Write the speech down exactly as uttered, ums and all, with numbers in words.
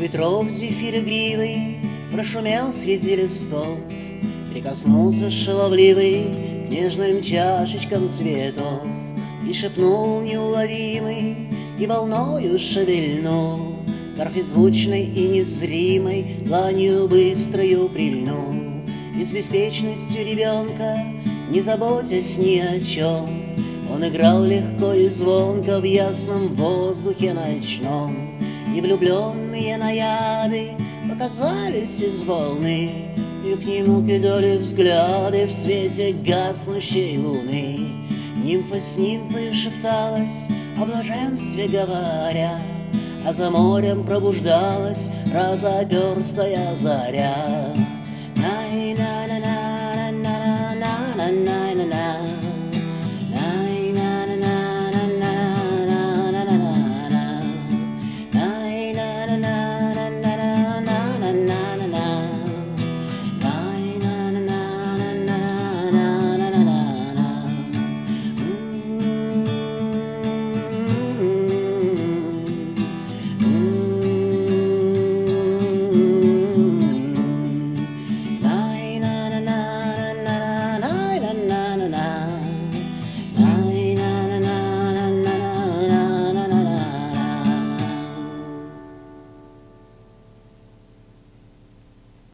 ветров зефир игривый прошумел среди листов, прикоснулся шаловливый к нежным чашечкам цветов и шепнул неуловимый, и волною шевельнул, к арфе звучной и незримой дланью быстрою прильнул, и с беспечностью ребенка, не заботясь ни о чем, он играл легко и звонко в ясном воздухе ночном, и влюбленные наяды показались из волны, и к нему кидали взгляды в свете гаснущей луны. Нимфа с нимфой шепталась, о блаженстве говоря, а за морем пробуждалась разоперстая заря.